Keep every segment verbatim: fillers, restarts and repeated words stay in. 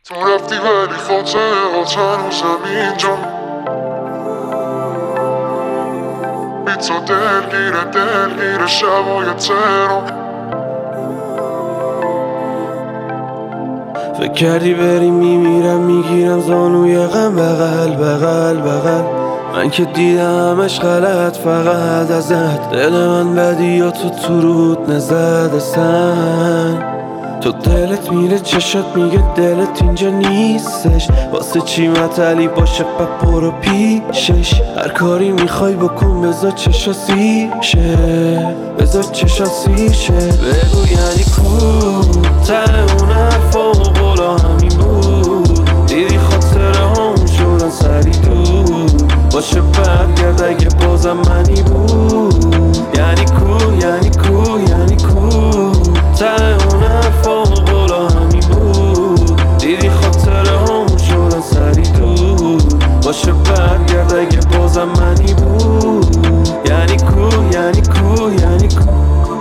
تو رفتی ولی خاطره چند روزم اینجا بی تو دلگیره دلگیره شبای تهران. فکر کردی بری میمیرم میگیرم زانوی غم بغل بغل بغل. من که دیدمش غلط فقط ازت. دل من بدی یا تو تو رود نزد اصلا. تو دلت میره چشات میگه دلت اینجا نیستش. واسه چی متلی باشه پا برو پیشش. هر کاری میخوای بکن بذار چشا سیشه. بذار چشا سیشه. بگو یعنی کو ته اون حرفا و قولا همین بود. دیدی خاطره همون شدن سری دود. باشه برگرد اگه بازم منی بود. یعنی کو یعنی کو یعنی کو ته اون حرفا و قولا همین بود. دیدی خاطره همون شدن سری دود. باشه برگرد اگه بازم منی بود. یعنی کو یعنی کو یعنی کو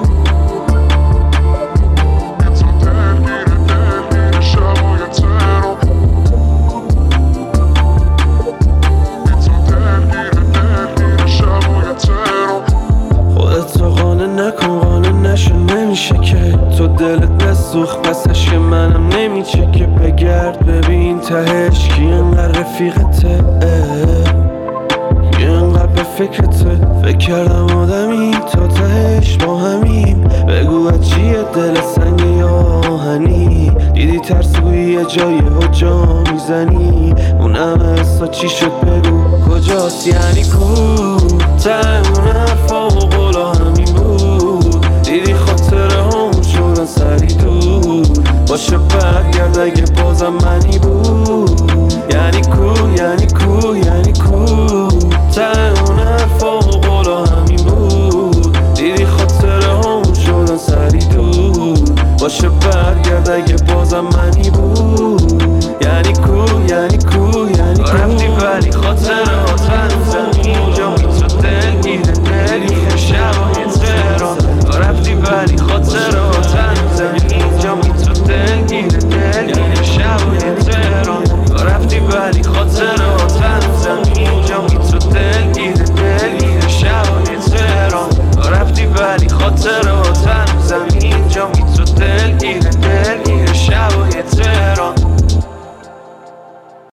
نکن قانه نشو نمیشه که تو دلت نسوخ پسش که منم نمیچه که بگرد ببین تهش کی انقدر رفیقته کی انقدر به فکرته. فکر کردم آدمی تا تهش با همیم. بگو چیه دل سنگ یا آهنی. دیدی ترسوی یه جای جا میزنی. اونم اصلا چی شد بگو کجاست. یعنی کو ته اون حرفا و قولا همین بود. دیدی خاطره همون شدن سری دود. باشه برگرد اگه بازم منی بود. یعنی کو یعنی کو یعنی کو ته اون حرفا و قولا همین بود. دیدی خاطره همون شدن سری دود. باشه برگرد اگه